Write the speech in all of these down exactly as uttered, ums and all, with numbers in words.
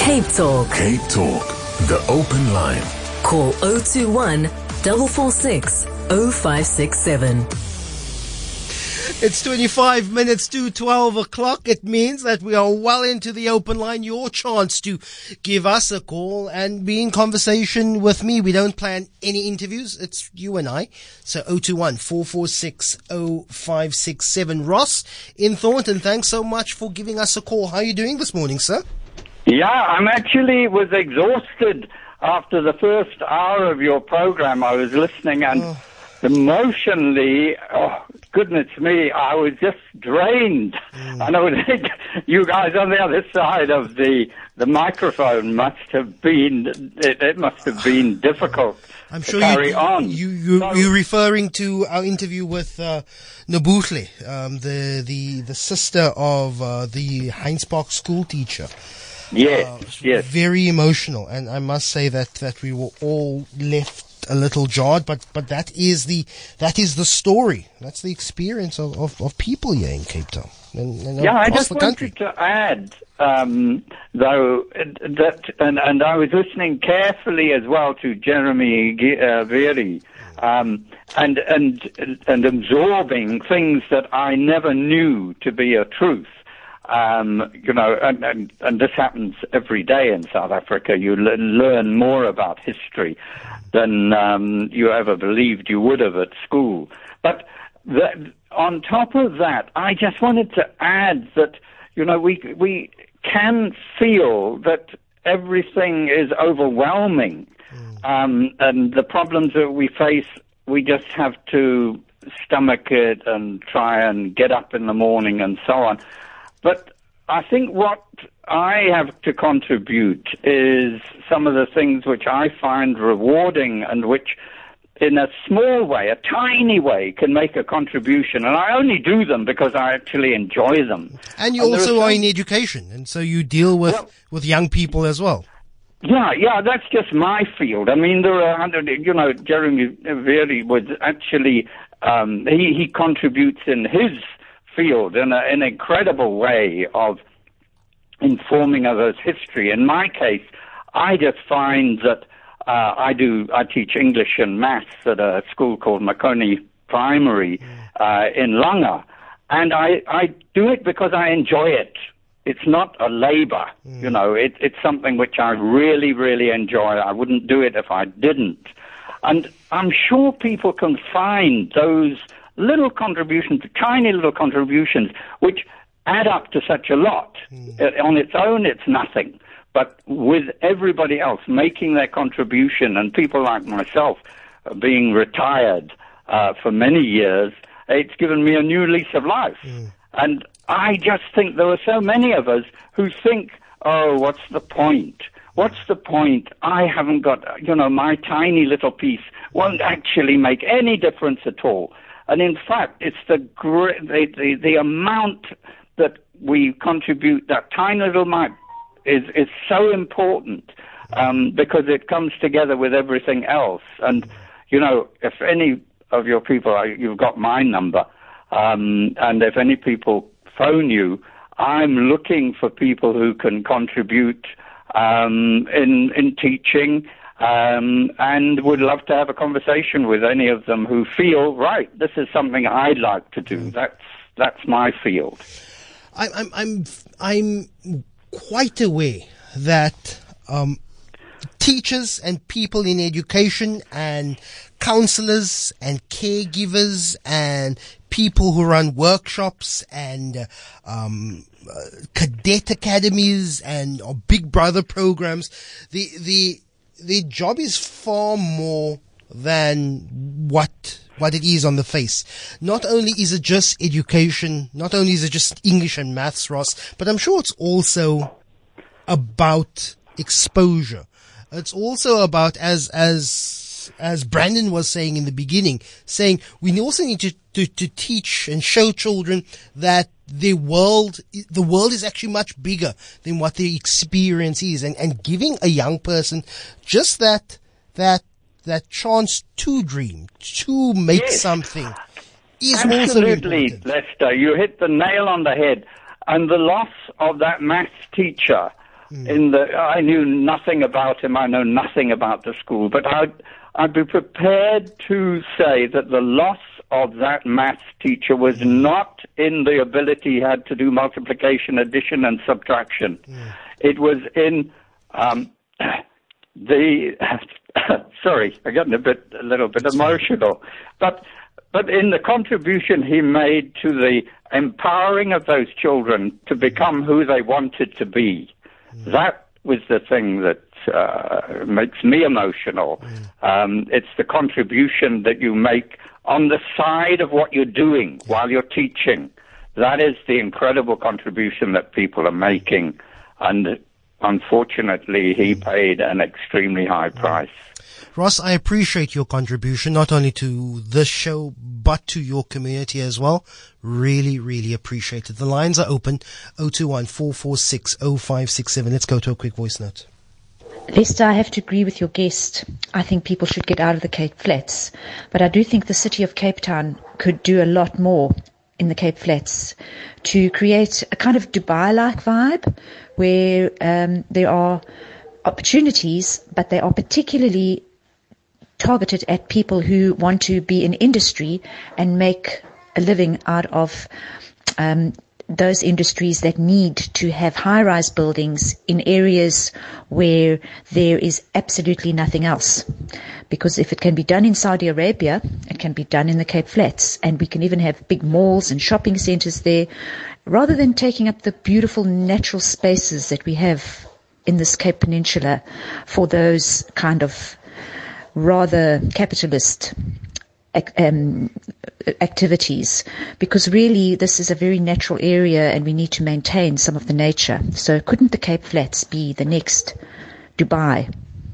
Cape Talk. Cape Talk, the open line. Call zero two one, four four six, zero five six seven. It's twenty-five minutes to twelve o'clock. It means that we are well into the open line. Your chance to give us a call and be in conversation with me. We don't plan any interviews. It's you and I. So zero two one, four four six, zero five six seven. Ross in Thornton, thanks so much for giving us a call. How are you doing this morning, sir? Yeah, I'm actually was exhausted after the first hour of your program. I was listening and oh. emotionally, oh, goodness me, I was just drained. Mm. And I would think you guys on the other side of the the microphone must have been, it, it must have been difficult I'm sure to carry you, on. You, you, so, you're referring to our interview with uh, Nobuhle, um, the, the, the sister of uh, the Heinz Park school teacher. Yes, uh, yes. Very emotional, and I must say that, that we were all left a little jarred, but, but that is the that is the story. That's the experience of, of, of people here in Cape Town. And, and yeah, I just the wanted country. to add, um, though, that, and, and I was listening carefully as well to Jeremy uh, Veery, um, and, and, and absorbing things that I never knew to be a truth. Um, you know, and, and, and this happens every day in South Africa. You l- learn more about history than um, you ever believed you would have at school. But the, on top of that, I just wanted to add that, you know, we we can feel that everything is overwhelming, um, and the problems that we face, we just have to stomach it and try and get up in the morning and so on. But I think what I have to contribute is some of the things which I find rewarding and which, in a small way, a tiny way, can make a contribution. And I only do them because I actually enjoy them. And you and also are some... in education, and so you deal with, well, with young people as well. Yeah, yeah, that's just my field. I mean, there are, you know, Jeremy Veery was actually, um, he, he contributes in his field in a, an incredible way of informing others' history. In my case, I just find that uh, I do I teach English and maths at a school called Makoni Primary uh, in Langa, and I, I do it because I enjoy it. It's not a labor, mm. you know. It, it's something which I really, really enjoy. I wouldn't do it if I didn't. And I'm sure people can find those little contributions, tiny little contributions, which add up to such a lot. Mm. Uh, on its own, it's nothing. But with everybody else making their contribution, and people like myself uh, being retired uh, for many years, it's given me a new lease of life. Mm. And I just think there are so many of us who think, oh, what's the point? What's the point? I haven't got, you know, my tiny little piece won't actually make any difference at all. And in fact, it's the, gr- the, the the amount that we contribute, that tiny little mite, is is so important um, because it comes together with everything else. And you know, if any of your people, are, you've got my number, um, and if any people phone you, I'm looking for people who can contribute um, in in teaching. Um, and would love to have a conversation with any of them who feel, right, this is something I'd like to do. That's that's my field. I, I'm I'm I'm quite aware that um, teachers and people in education and counselors and caregivers and people who run workshops and uh, um, uh, cadet academies and or Big Brother programs, the the the job is far more than what what it is on the face. Not only is it just education, not only is it just English and maths, Ross, but I'm sure it's also about exposure. It's also about, as as as Brandon was saying in the beginning, saying we also need to, to, to teach and show children that the world, the world is actually much bigger than what their experience is, and, and giving a young person just that, that, that chance to dream, to make yes. something is Absolutely, also important. Lester, you hit the nail on the head. And the loss of that maths teacher Mm. In the, I knew nothing about him. I know nothing about the school, but I'd, I'd be prepared to say that the loss of that maths teacher was mm. not in the ability he had to do multiplication, addition, and subtraction. Mm. It was in um, the. Sorry, I'm getting a bit, a little bit emotional, but but in the contribution he made to the empowering of those children to become who they wanted to be. Mm. That was the thing that uh, makes me emotional. Mm. Um, it's the contribution that you make on the side of what you're doing yeah. while you're teaching. That is the incredible contribution that people are making. And unfortunately, he mm. paid an extremely high price. Ross, I appreciate your contribution, not only to this show, but to your community as well. Really, really appreciate it. The lines are open, zero two one, four four six, zero five six seven. Let's go to a quick voice note. Lester, I have to agree with your guest. I think people should get out of the Cape Flats. But I do think the city of Cape Town could do a lot more in the Cape Flats to create a kind of Dubai-like vibe where um, there are opportunities, but they are particularly targeted at people who want to be in industry and make a living out of um, those industries that need to have high-rise buildings in areas where there is absolutely nothing else. Because if it can be done in Saudi Arabia, it can be done in the Cape Flats, and we can even have big malls and shopping centers there, rather than taking up the beautiful natural spaces that we have in this Cape Peninsula for those kind of rather capitalist um, activities, because really this is a very natural area and we need to maintain some of the nature. So couldn't the Cape Flats be the next Dubai?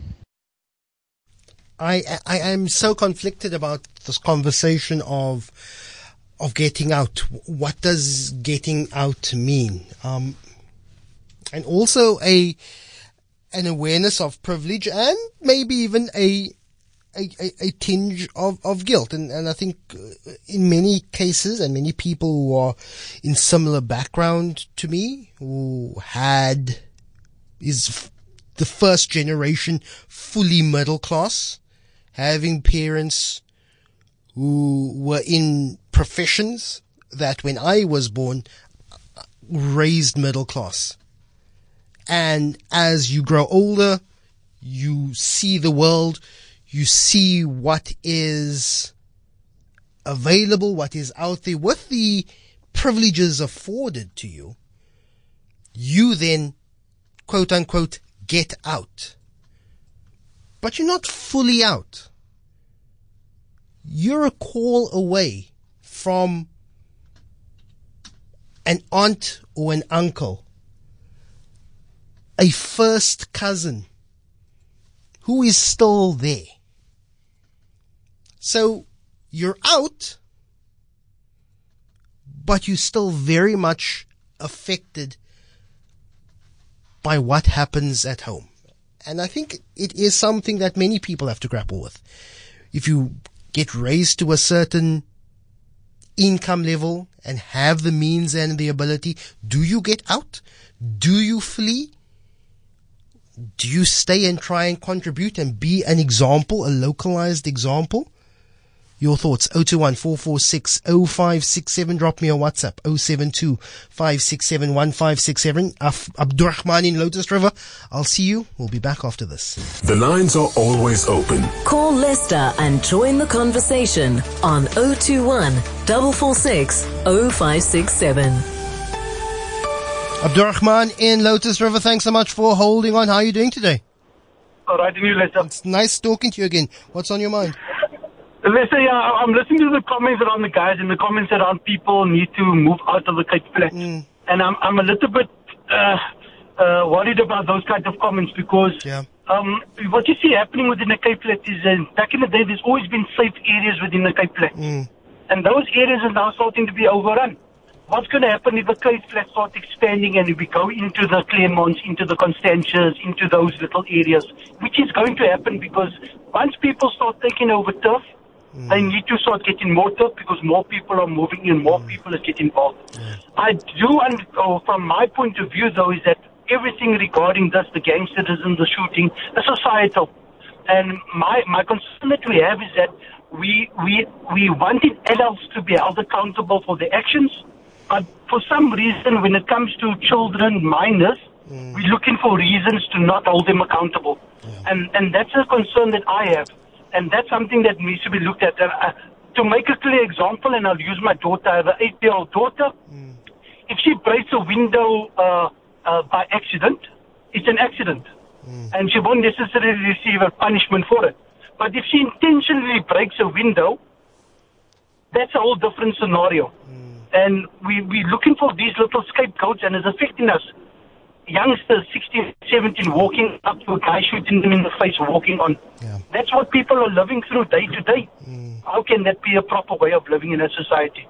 I, I am so conflicted about this conversation of of getting out. What does getting out mean? Um, and also a an awareness of privilege and maybe even a A, a, a tinge of, of guilt. And, and I think in many cases and many people who are in similar background to me, who had, is f- the first generation fully middle class, having parents who were in professions that when I was born raised middle class. And as you grow older, you see the world, you see what is available, what is out there, with the privileges afforded to you. You then, quote unquote, get out. But you're not fully out. You're a call away from an aunt or an uncle, a first cousin who is still there. So you're out, but you're still very much affected by what happens at home. And I think it is something that many people have to grapple with. If you get raised to a certain income level and have the means and the ability, do you get out? Do you flee? Do you stay and try and contribute and be an example, a localized example? Your thoughts, zero two one, four four six, zero five six seven. Drop me a WhatsApp, zero seven two, five six seven, one five six seven. Af- Abdurrahman in Lotus River. I'll see you. We'll be back after this. The lines are always open. Call Lester and join the conversation on zero two one, four four six, zero five six seven. Abdurrahman in Lotus River, thanks so much for holding on. How are you doing today? All right, and you, Lester. It's nice talking to you again. What's on your mind? Lester, yeah, I'm listening to the comments around the guys and the comments around people need to move out of the Cape Flats. Mm. And I'm I'm a little bit uh, uh, worried about those kinds of comments because yeah. um, what you see happening within the Cape Flats is uh, back in the day, there's always been safe areas within the Cape Flats. Mm. And those areas are now starting to be overrun. What's going to happen if the Cape Flats start expanding and if we go into the Clermonts, into the Constantias, into those little areas, which is going to happen because once people start taking over turf, mm. they need to start getting more turf because more people are moving in, more mm. people are getting involved. Yeah. I do, and oh, from my point of view, though, is that everything regarding this, the gangsterism, the shooting, the societal. And my, my concern that we have is that we, we, we wanted adults to be held accountable for their actions, but for some reason, when it comes to children, minors, mm. we're looking for reasons to not hold them accountable. Yeah. And, and that's a concern that I have. And that's something that needs to be looked at. And, uh, to make a clear example, and I'll use my daughter, I have an eight-year-old daughter. Mm. If she breaks a window uh, uh, by accident, it's an accident. Mm. And she won't necessarily receive a punishment for it. But if she intentionally breaks a window, that's a whole different scenario. Mm. And we, we're looking for these little scapegoats, and it's affecting us. Youngsters, sixteen, seventeen, walking up to a guy, shooting them in the face, walking on. Yeah. That's what people are living through day to day. Mm. How can that be a proper way of living in a society?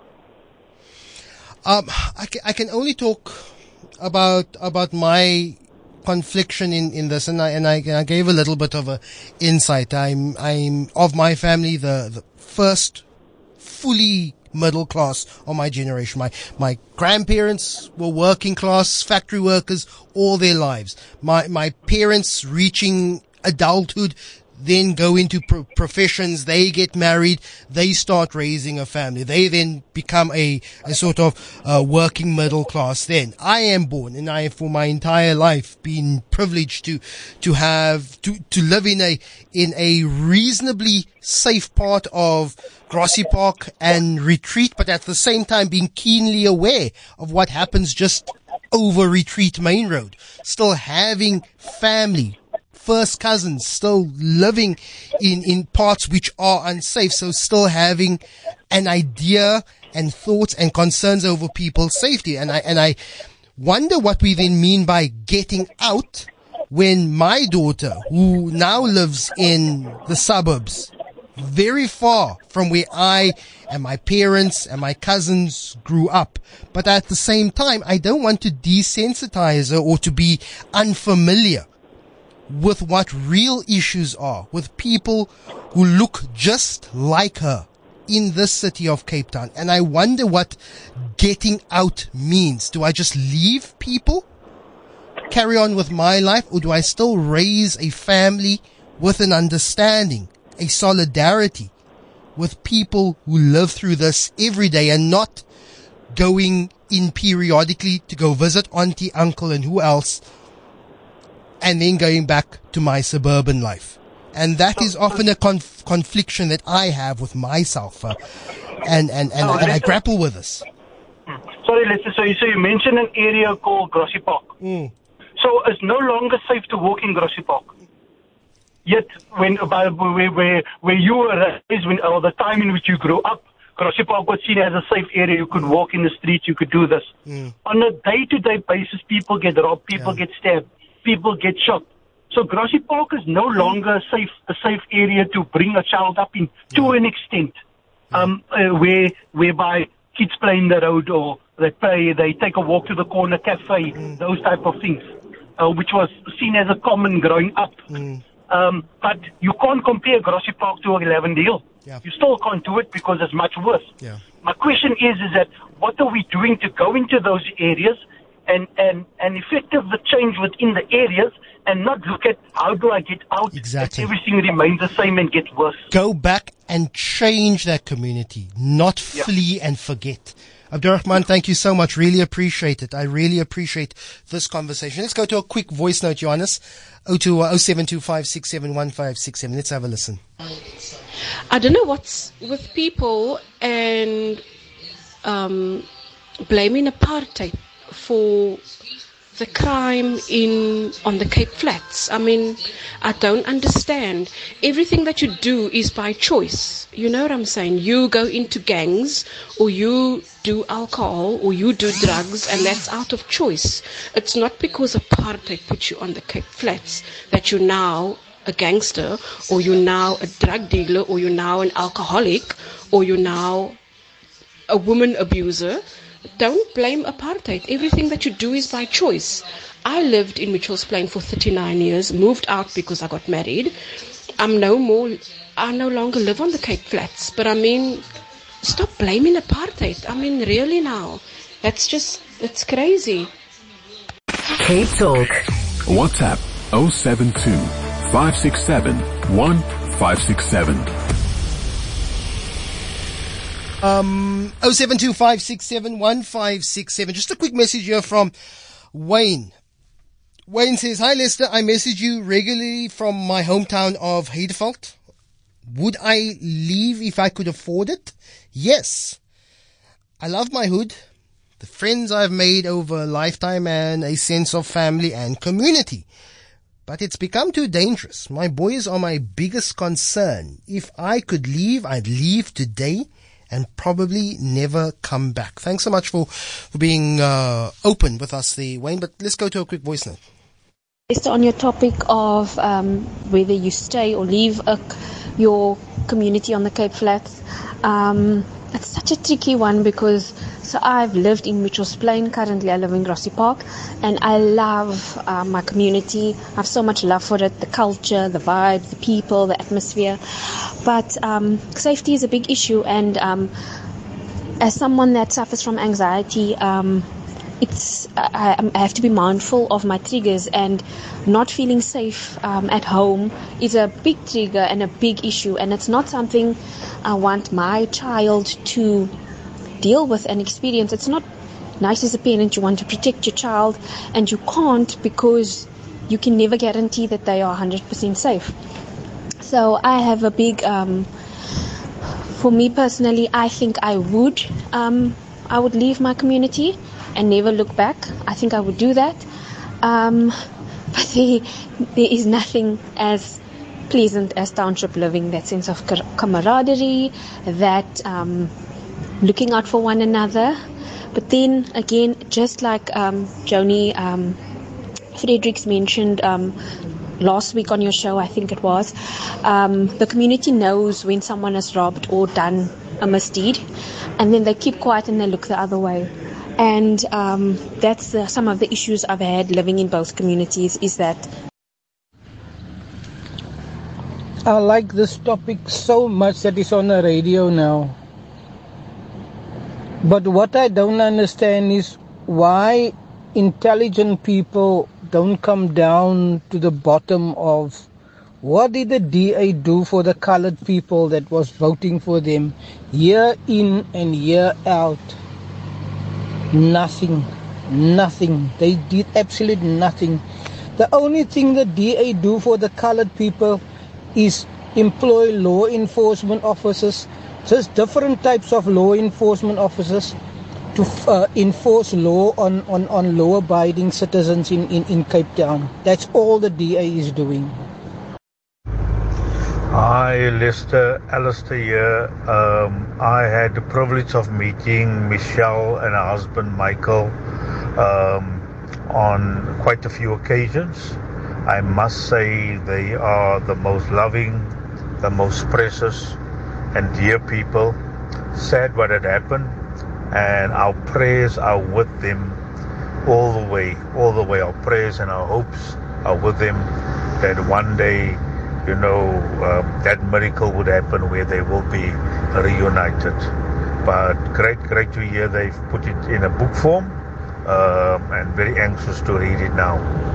Um, I can, I can only talk about about my confliction in, in this, and I and I, I gave a little bit of a insight. I'm I'm of my family the, the first fully middle class of my generation. My my grandparents were working class, factory workers all their lives. My my parents reaching adulthood, then go into pro- professions, they get married, they start raising a family. They then become a, a sort of uh, working middle class then. I am born, and I have for my entire life been privileged to, to have, to, to live in a, in a reasonably safe part of Grassy Park and Retreat, but at the same time being keenly aware of what happens just over Retreat Main Road. Still having family, first cousins, still living in, in parts which are unsafe. So still having an idea and thoughts and concerns over people's safety. And I, and I wonder what we then mean by getting out when my daughter, who now lives in the suburbs, very far from where I and my parents and my cousins grew up. But at the same time, I don't want to desensitize her or to be unfamiliar with what real issues are, with people who look just like her in this city of Cape Town. And I wonder what getting out means. Do I just leave people, carry on with my life, or do I still raise a family with an understanding, a solidarity with people who live through this every day, and not going in periodically to go visit auntie, uncle, and who else, and then going back to my suburban life? And that is often a conf- confliction that I have with myself, uh, and, and, and, and I grapple with this. Sorry, listen, so you, so you mentioned an area called Grassy Park. Mm. So it's no longer safe to walk in Grassy Park. Yet, when about where, where, where you were raised, when, or the time in which you grew up, Grassy Park was seen as a safe area. You could walk in the streets, you could do this. Mm. On a day-to-day basis, people get robbed, people yeah. get stabbed, people get shot. So Grassy Park is no longer a safe, a safe area to bring a child up in, to yeah. an extent, yeah. um, uh, where, whereby kids play in the road, or they play, they take a walk to the corner cafe, mm. those type of things, uh, which was seen as a common growing up. Mm. Um, but you can't compare Grassy Park to Lavender Hill. Yeah. You still can't do it because it's much worse. Yeah. My question is, is that what are we doing to go into those areas and, and, and effective the change within the areas, and not look at how do I get out? Exactly. Everything remains the same and get worse. Go back and change that community, not yeah. flee and forget. Abdurrahman, thank you so much. Really appreciate it. I really appreciate this conversation. Let's go to a quick voice note, Johannes. oh seven two five six seven one five six seven. Let's have a listen. I don't know what's with people and um, blaming apartheid for the crime in on the Cape Flats. I mean, I don't understand. Everything that you do is by choice. You know what I'm saying? You go into gangs, or you do alcohol, or you do drugs, and that's out of choice. It's not because apartheid put you on the Cape Flats that you're now a gangster, or you're now a drug dealer, or you're now an alcoholic, or you're now a woman abuser. Don't blame apartheid. Everything that you do is by choice. I lived in Mitchell's Plain for thirty-nine years, moved out because I got married. I'm no more, I no longer live on the Cape Flats. But I mean, stop blaming apartheid. I mean, really now. That's just, it's crazy. Cape Talk. WhatsApp oh seven two, five six seven, one five six seven. Um, oh seven two, five six seven, one five six seven. Just a quick message here from Wayne. Wayne says, "Hi Lester, I message you regularly from my hometown of Heideveld. Would I leave if I could afford it? Yes. I love my hood, the friends I've made over a lifetime, and a sense of family and community. But it's become too dangerous. My boys are my biggest concern. If I could leave, I'd leave today and probably never come back." Thanks so much for, for being uh, open with us there, Wayne. But let's go to a quick voice note. Based on your topic of um, whether you stay or leave a, your community on the Cape Flats, um, it's such a tricky one because so I've lived in Mitchell's Plain. Currently I live in Grassy Park, and I love uh, my community. I have so much love for it, the culture, the vibes, the people, the atmosphere. But um, safety is a big issue, and um, as someone that suffers from anxiety, um, it's I, I have to be mindful of my triggers, and not feeling safe um, at home is a big trigger and a big issue, and it's not something I want my child to deal with and experience. It's not nice as a parent. You want to protect your child, and you can't because you can never guarantee that they are one hundred percent safe. So I have a big, um, for me personally, I think I would, um, I would leave my community and never look back. I think I would do that. Um, but there, there is nothing as pleasant as township living, that sense of camaraderie, that um, looking out for one another. But then again, just like um, Joni um, Fredericks mentioned um, last week on your show, I think it was, um, the community knows when someone has robbed or done a misdeed, and then they keep quiet and they look the other way. And um, that's uh, some of the issues I've had living in both communities, is that I like this topic so much that it's on the radio now. But what I don't understand is why intelligent people don't come down to the bottom of what did the D A do for the colored people that was voting for them year in and year out. Nothing, nothing. They did absolutely nothing. The only thing the D A do for the colored people is employ law enforcement officers, just different types of law enforcement officers to uh, enforce law on, on, on law-abiding citizens in, in, in Cape Town. That's all the D A is doing. Hi, Lester, Alistair here. Um, I had the privilege of meeting Michelle and her husband Michael um, on quite a few occasions. I must say they are the most loving, the most precious and dear people. Sad what had happened, and our prayers are with them all the way, all the way. Our prayers and our hopes are with them that one day, you know, um, that miracle would happen where they will be reunited. But great, great to hear they've put it in a book form, um, and very anxious to read it now.